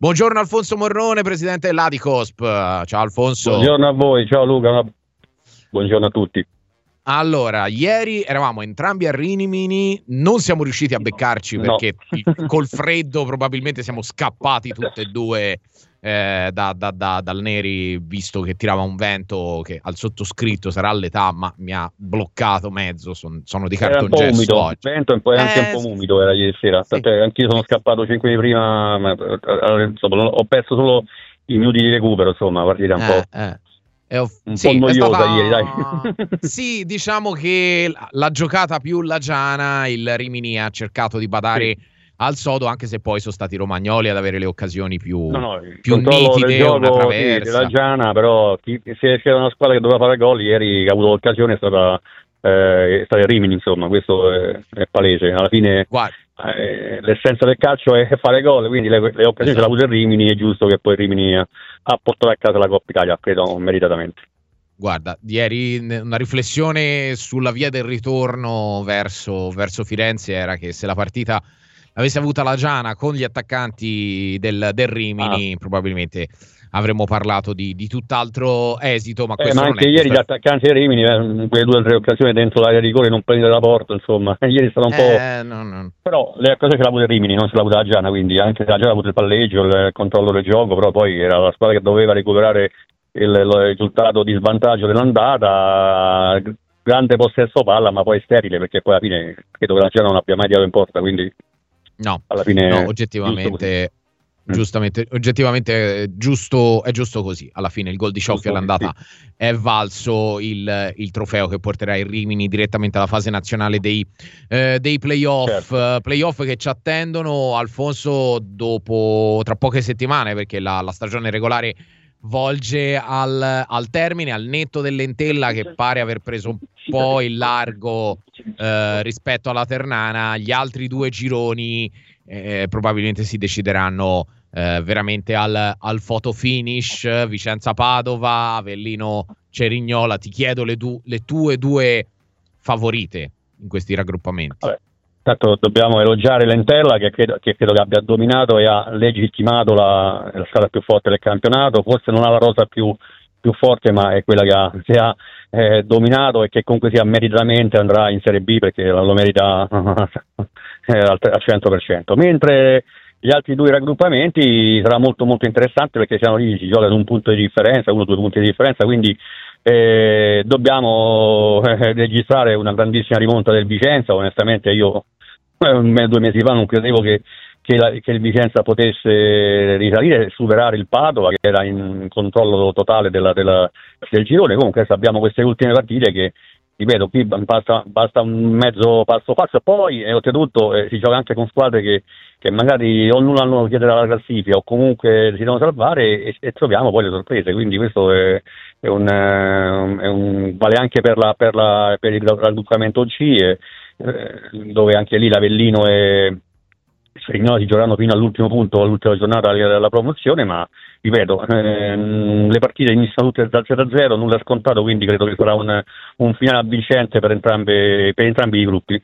Buongiorno Alfonso Morrone, presidente dell'Adicosp. Ciao Alfonso. Buongiorno a voi, ciao Luca, buongiorno a tutti. Allora, ieri eravamo entrambi a Rimini, non siamo riusciti a beccarci perché col freddo probabilmente siamo scappati tutte e due dal Neri, visto che tirava un vento che al sottoscritto sarà l'età, ma mi ha bloccato mezzo, sono di cartongesso oggi. Il vento è anche un po' umido era ieri sera, sì. Anch'io sono scappato 5 minuti prima, ma ho perso solo i minuti di recupero, insomma, partita un po'. Po' noiosa ieri, dai. Sì, diciamo che la giocata più lagiana, il Rimini ha cercato di badare al sodo, anche se poi sono stati i romagnoli ad avere le occasioni più nitide, gioco, una traversa. lagiana, però se c'era una squadra che doveva fare gol ieri, che ha avuto l'occasione, è stata il Rimini, insomma, questo è palese. Alla fine l'essenza del calcio è fare gol, quindi le occasioni ce l'ha avuto il Rimini, è giusto che poi il Rimini ha portato a casa la Coppa Italia, credo meritatamente. Guarda, ieri una riflessione sulla via del ritorno verso Firenze era che se la partita avesse avuta la Giana con gli attaccanti del Rimini, probabilmente avremmo parlato di tutt'altro esito, ma questo ma anche ieri gli attaccanti del Rimini, quelle 2 o 3 occasioni dentro l'area di rigore non prendere la porta, insomma, ieri è stato un po'... No. Però le occasioni ce l'ha avuto il Rimini, non ce l'ha avuta la Giana, quindi anche la Giana ha avuto il palleggio, il controllo del gioco, però poi era la squadra che doveva recuperare il risultato di svantaggio dell'andata, grande possesso palla, ma poi sterile, perché poi alla fine credo che la Giana non abbia mai tirato in porta, quindi alla fine oggettivamente oggettivamente è giusto così. Alla fine il gol di Cioffi all'andata è valso il trofeo che porterà il Rimini direttamente alla fase nazionale dei playoff. Playoff che ci attendono, Alfonso, tra poche settimane, perché la stagione regolare volge al termine, al netto dell'Entella che pare aver preso un po' il largo rispetto alla Ternana. Gli altri 2 gironi probabilmente si decideranno veramente al photo finish. Vicenza-Padova, Avellino-Cerignola. Ti chiedo le tue 2 favorite in questi raggruppamenti. Vabbè. Tanto dobbiamo elogiare l'Entella che credo che abbia dominato e ha legittimato la squadra più forte del campionato. Forse non ha la rosa più forte, ma è quella che ha dominato e che comunque sia meritatamente andrà in Serie B, perché lo merita al 100%. Mentre gli altri 2 raggruppamenti sarà molto molto interessante, perché siamo lì, si gioca ad un punto di differenza, 1 o 2 punti di differenza, quindi dobbiamo registrare una grandissima rimonta del Vicenza. Onestamente io 2 mesi fa non credevo che il Vicenza potesse risalire e superare il Padova, che era in controllo totale del girone. Comunque abbiamo queste ultime partite che, ripeto, qui basta un mezzo passo e poi oltretutto si gioca anche con squadre che magari o non hanno chiedere la classifica o comunque si devono salvare e troviamo poi le sorprese, quindi questo è vale anche per il raggruppamento C, dove anche lì l'Avellino e Cerignola si giocheranno fino all'ultimo punto, all'ultima giornata della promozione, ma ripeto, le partite iniziano tutte dal 0-0, nulla scontato, quindi credo che sarà un finale avvincente per entrambi i gruppi.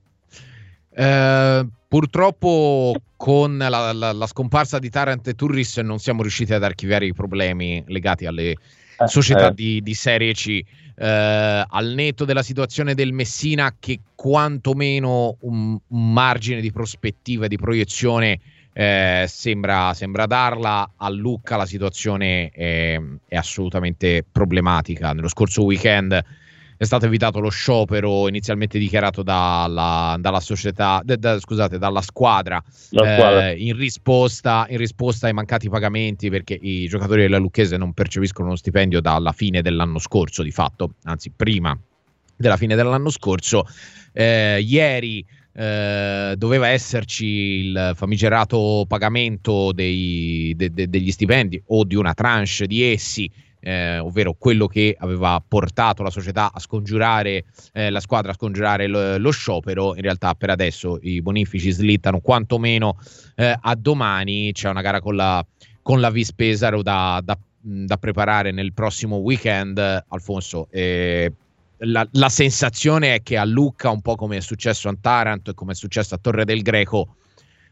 Purtroppo con la scomparsa di Taranto e Turris non siamo riusciti ad archiviare i problemi legati alle società di Serie C, al netto della situazione del Messina, che quantomeno un margine di prospettiva e di proiezione sembra darla. A Lucca la situazione è assolutamente problematica. Nello scorso weekend è stato evitato lo sciopero inizialmente dichiarato dalla società, dalla squadra, in risposta ai mancati pagamenti, perché i giocatori della Lucchese non percepiscono uno stipendio dalla fine dell'anno scorso, di fatto, anzi prima della fine dell'anno scorso. Ieri doveva esserci il famigerato pagamento degli stipendi o di una tranche di essi, ovvero quello che aveva portato la società a scongiurare la squadra a scongiurare lo sciopero. In realtà per adesso i bonifici slittano quantomeno a domani. C'è una gara con la Vis Pesaro da preparare nel prossimo weekend. Alfonso, la sensazione è che a Lucca, un po' come è successo a Taranto e come è successo a Torre del Greco,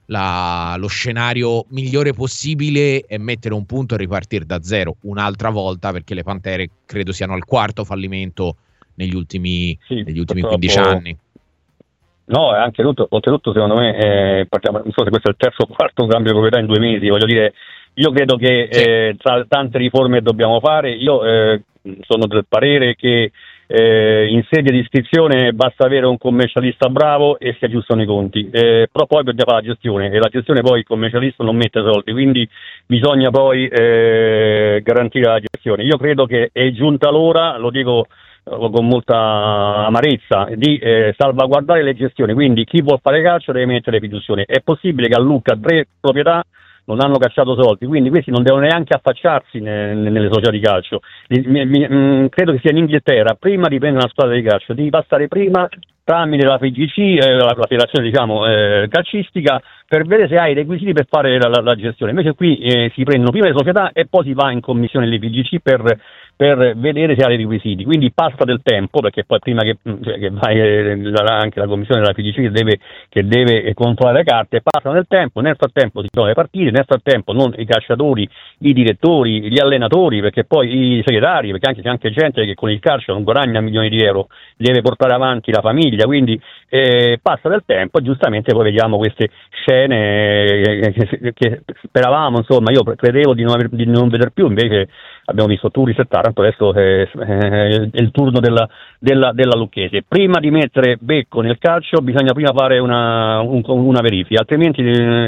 lo scenario migliore possibile è mettere un punto e ripartire da zero un'altra volta, perché le Pantere credo siano al quarto fallimento negli ultimi 15 anni. No, è anche oltretutto secondo me, non so se questo è il terzo o quarto cambio di proprietà in 2 mesi, voglio dire, io credo che tra tante riforme che dobbiamo fare, io sono del parere che in sede di iscrizione basta avere un commercialista bravo e si aggiustano i conti, però poi bisogna fare la gestione, e la gestione poi il commercialista non mette soldi, quindi bisogna poi garantire la gestione. Io credo che è giunta l'ora, lo dico con molta amarezza, di salvaguardare le gestioni, quindi chi vuol fare calcio deve mettere fiduzione. È possibile che a Lucca 3 proprietà non hanno cacciato soldi, quindi questi non devono neanche affacciarsi nelle società di calcio. Credo che sia in Inghilterra, prima di prendere una squadra di calcio devi passare prima tramite la FIGC, la federazione calcistica, per vedere se hai i requisiti per fare la gestione. Invece qui si prendono prima le società e poi si va in commissione alle FIGC per vedere se ha i requisiti, quindi passa del tempo, perché poi prima che vai anche la commissione della FIGC che deve controllare le carte, passano del tempo, nel frattempo si trovano le partite, nel frattempo non i calciatori, i direttori, gli allenatori, perché poi i segretari, perché c'è anche gente che con il calcio non guadagna milioni di euro, deve portare avanti la famiglia, quindi passa del tempo e giustamente poi vediamo queste scene che speravamo, insomma, io credevo di non vedere più, invece abbiamo visto tu risettare, tanto adesso è il turno della Lucchese. Prima di mettere becco nel calcio bisogna prima fare una verifica, altrimenti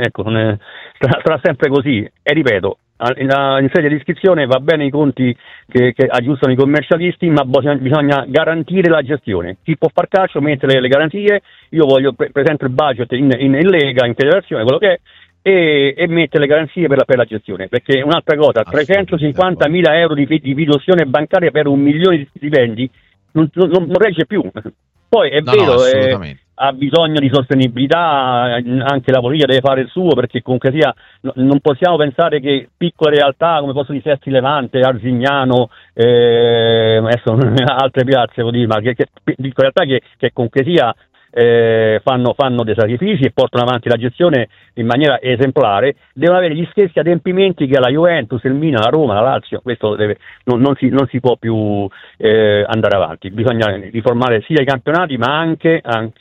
sarà sempre così, e ripeto, in sede di iscrizione va bene i conti che aggiustano i commercialisti, ma bisogna garantire la gestione. Chi può far calcio mette le garanzie, io voglio presento il budget in Lega, in federazione, quello che è, e mette le garanzie per la gestione, perché un'altra cosa, 350.000 euro di fiduzione bancaria per 1 milione di stipendi non regge più. Poi è vero, ha bisogno di sostenibilità, anche la politica deve fare il suo, perché comunque sia non possiamo pensare che piccole realtà come posso di Sesti Levante, Arzignano, adesso altre piazze, ma che piccole realtà che comunque sia fanno dei sacrifici e portano avanti la gestione in maniera esemplare, devono avere gli stessi adempimenti che la Juventus, il Milan, la Roma, la Lazio. Questo non si può più andare avanti, bisogna riformare sia i campionati ma anche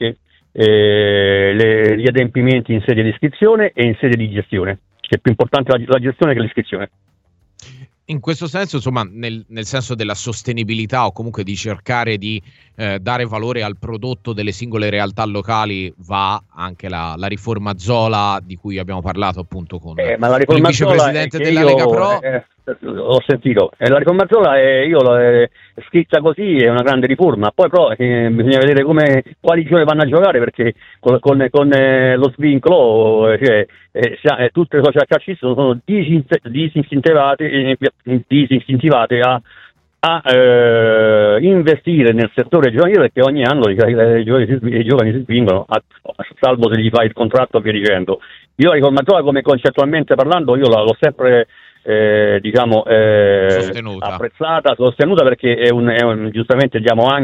gli adempimenti in sede di iscrizione e in sede di gestione, che è più importante la gestione che l'iscrizione. In questo senso, insomma, nel senso della sostenibilità o comunque di cercare di dare valore al prodotto delle singole realtà locali, va anche la riforma Zola di cui abbiamo parlato appunto con il vicepresidente della Lega Pro. Ho sentito, la riforma Zola io l'ho scritta così, è una grande riforma, poi però bisogna vedere quali giochi vanno a giocare, perché con lo svincolo tutte le società calcistiche sono disincentivate a investire nel settore giovanile, perché ogni anno i giovani si spingono, salvo se gli fai il contratto e via dicendo. Io la riforma Zola, come concettualmente parlando, io l'ho sempre apprezzata, sostenuta, perché giustamente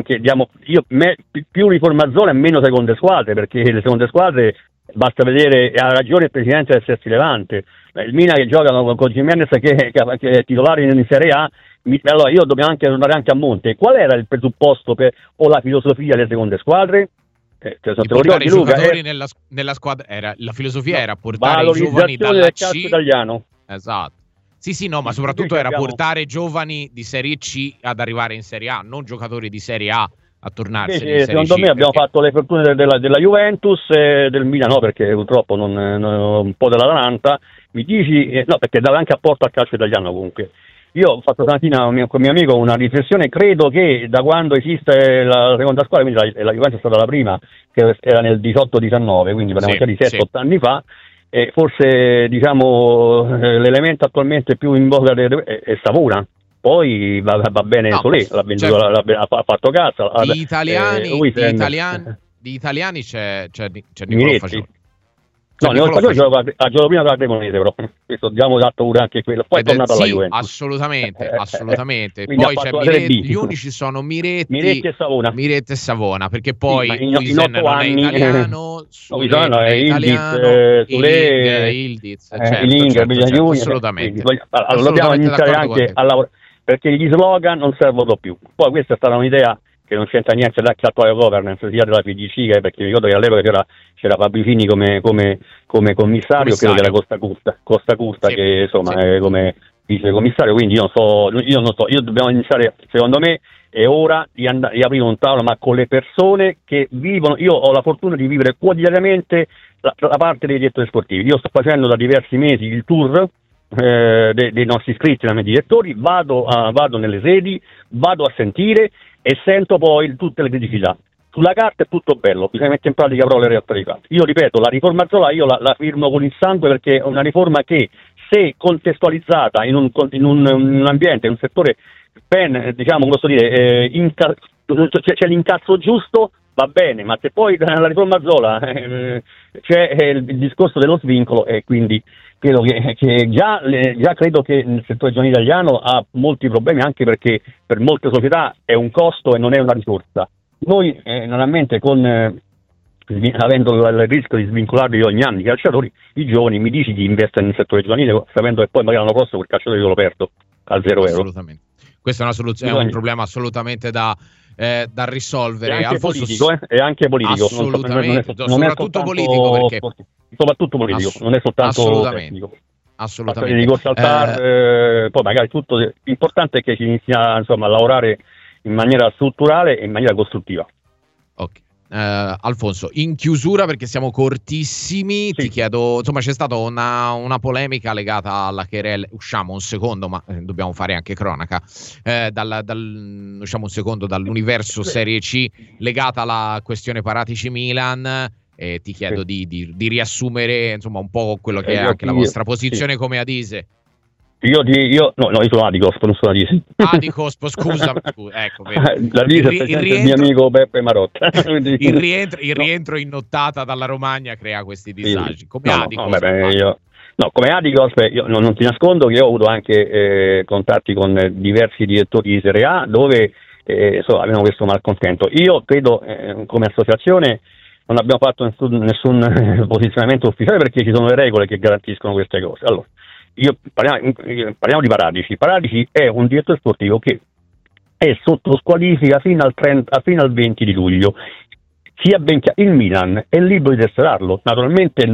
più riforma Zola e meno seconde squadre, perché le seconde squadre basta vedere, ha ragione il presidente del Sesti Levante, il Milan che gioca con Gimenez che è titolare in Serie A. Allora io dobbiamo anche tornare anche a monte. Qual era il presupposto o la filosofia delle seconde squadre? Portare i giocatori nella squadra, la filosofia era portare i giovani dalla del calcio italiano. Esatto. Sì, no, ma soprattutto era portare giovani di Serie C ad arrivare in Serie A, non giocatori di Serie A a tornarsi in Serie C. Secondo me abbiamo fatto le fortune della Juventus e del Milan, no, perché purtroppo un po' dell'Atalanta. Mi dici, no, perché dava anche apporto al calcio italiano comunque. Io ho fatto stamattina con mio amico una riflessione, credo che da quando esiste la seconda squadra, quindi la Juventus è stata la prima, che era nel 18-19, quindi parliamo di 7-8 anni fa, e forse l'elemento attualmente più in voga è Savona. Poi va bene Solé, l'ha venduto, ha fatto cassa. Di italiani c'è Nicolò Fagioli. No, nel ha giocato prima della Cremonese, però questo abbiamo dato pure anche quello. Poi è tornato alla Juventus. Assolutamente. Poi c'è gli unici sono Miretti e Savona, perché poi Huijsen non è italiano, Sule non è italiano, Ildiz, assolutamente. Allora dobbiamo iniziare anche a lavorare, perché gli slogan non servono più. Poi questa è stata un'idea che non c'entra niente l'attuale governance sia della FDC, perché mi ricordo che all'epoca c'era Fabio Fini come commissario, credo che era Costa Curta sì, che insomma è come vice commissario, quindi io non so, dobbiamo iniziare, secondo me è ora di aprire un tavolo, ma con le persone che vivono. Io ho la fortuna di vivere quotidianamente la parte dei direttori sportivi. Io sto facendo da diversi mesi il tour dei nostri iscritti, dai miei direttori, vado nelle sedi, vado a sentire e sento poi tutte le criticità. Sulla carta è tutto bello, bisogna mettere in pratica però le realtà dei fatti. Io ripeto, la riforma Zola io la firmo con il sangue, perché è una riforma che, se contestualizzata in un ambiente, in un settore ben, diciamo, come posso dire, c'è l'incazzo giusto, va bene, ma se poi la riforma Zola c'è il discorso dello svincolo, e quindi credo che già credo che il settore giovanile italiano ha molti problemi, anche perché per molte società è un costo e non è una risorsa. Noi normalmente avendo il rischio di svincolarli ogni anno i calciatori, i giovani, mi dici di investire nel settore giovanile sapendo che poi magari l'anno prossimo quel calciatore io lo perdo al 0 euro. Assolutamente. Questa è una soluzione, è un problema assolutamente da risolvere. È anche politico, assolutamente, soprattutto politico, perché soprattutto politico, non è soltanto tecnico. Assolutamente. Di saltare, poi magari tutto. L'importante è che si inizia, insomma, a lavorare in maniera strutturale e in maniera costruttiva. Ok. Alfonso, in chiusura, perché siamo cortissimi, sì, ti chiedo, insomma, c'è stata una polemica legata alla querela. Usciamo un secondo, ma dobbiamo fare anche cronaca. Usciamo un secondo dall'universo Serie C, legata alla questione Paratici-Milan. E ti chiedo di riassumere, insomma, un po' quello che è anche la vostra posizione come Adise. Io sono Adicosp, non sono Adise. Adicosp, scusa, ecco, il mio amico Beppe Marotta. il rientro in nottata dalla Romagna crea questi disagi. Come Adicosp? Come Adicosp, io non ti nascondo che ho avuto anche contatti con diversi direttori di Serie A, dove abbiamo questo malcontento. Io credo, come associazione, non abbiamo fatto nessun posizionamento ufficiale, perché ci sono le regole che garantiscono queste cose. Allora, parliamo di Paratici. Paratici è un direttore sportivo che è sotto squalifica fino al 20 di luglio. Sia ben chiaro, il Milan è libero di tesserarlo. Naturalmente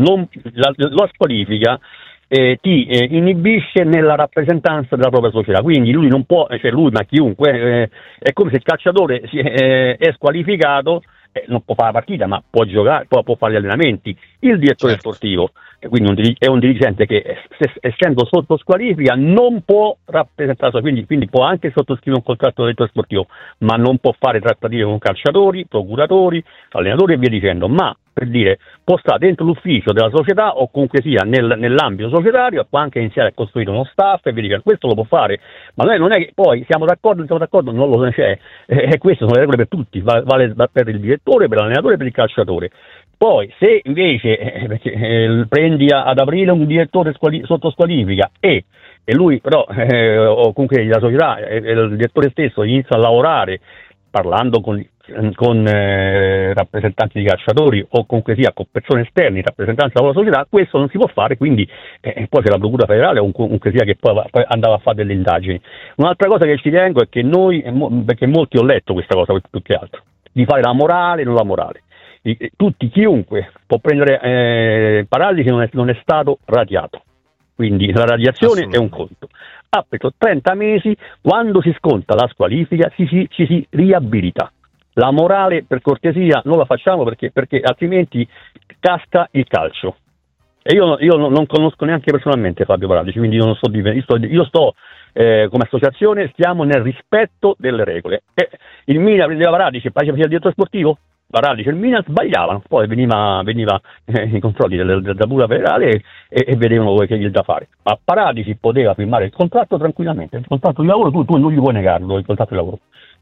la squalifica ti inibisce nella rappresentanza della propria società, quindi lui non può, ma chiunque, è come se il calciatore è squalificato, non può fare la partita, ma può giocare, può fare gli allenamenti. Il direttore sportivo, quindi è un dirigente che, essendo sotto squalifica, non può rappresentarsi, quindi può anche sottoscrivere un contratto di direttore sportivo, ma non può fare trattative con calciatori, procuratori, allenatori e via dicendo. Ma, per dire, può stare dentro l'ufficio della società, o comunque sia nell'ambito societario, può anche iniziare a costruire uno staff e via dicendo. Questo lo può fare, ma non è che poi siamo d'accordo, non lo c'è, e queste sono le regole per tutti, vale per il direttore, per l'allenatore e per il calciatore. Poi, se invece prendi ad aprile un direttore sotto squalifica e lui però, o comunque la società, il direttore stesso inizia a lavorare parlando con rappresentanti di calciatori, o comunque sia con persone esterne in rappresentanza della società, questo non si può fare, quindi poi c'è la procura federale, o comunque sia, che poi andava a fare delle indagini. Un'altra cosa che ci tengo è che noi, perché molti ho letto questa cosa più che altro, di fare la morale, non la morale. Chiunque può prendere Paratici, non è stato radiato, quindi la radiazione è un conto. Ha preso 30 mesi, quando si sconta la squalifica ci si riabilita. La morale, per cortesia, non la facciamo, perché altrimenti casca il calcio. E io non conosco neanche personalmente Fabio Paratici, quindi io sto come associazione, stiamo nel rispetto delle regole. Il Milan prendeva Paratici, faceva il direttore sportivo, Paratici e il Milan sbagliavano, poi veniva i controlli della procura federale e vedevano che gli da fare. Ma Paratici poteva firmare il contratto tranquillamente, il contratto di lavoro tu non gli puoi negarlo, il contratto di lavoro.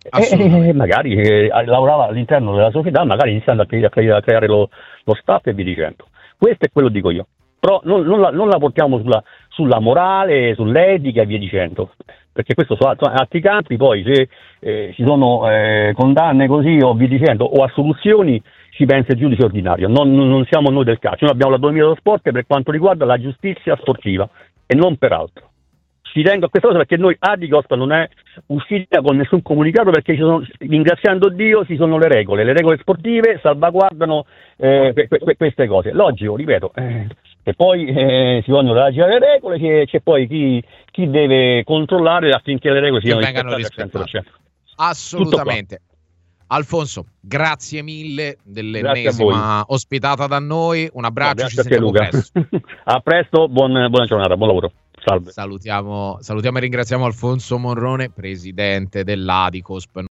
E magari lavorava all'interno della società, magari iniziando a creare lo staff e via dicendo. Questo è quello dico io. Però non la portiamo sulla morale, sull'etica e via dicendo, perché questo sono altri campi. Poi se ci sono condanne così o via dicendo, o assoluzioni, ci pensa il giudice ordinario, non siamo noi del calcio. Noi abbiamo l'autonomia dello sport per quanto riguarda la giustizia sportiva e non per altro. Ci tengo a questa cosa perché noi Adicosp non è uscita con nessun comunicato, perché ringraziando Dio ci sono le regole sportive salvaguardano queste cose. Logico, ripeto, e poi si vogliono raggiungere le regole, c'è poi chi deve controllare affinché le regole siano rispettate al 100%. Assolutamente. Alfonso, grazie mille dell'ennesima ospitata da noi, un abbraccio, ci sentiamo presto. A presto, buona giornata, buon lavoro. Salve. Salutiamo e ringraziamo Alfonso Morrone, presidente dell'Adicosp.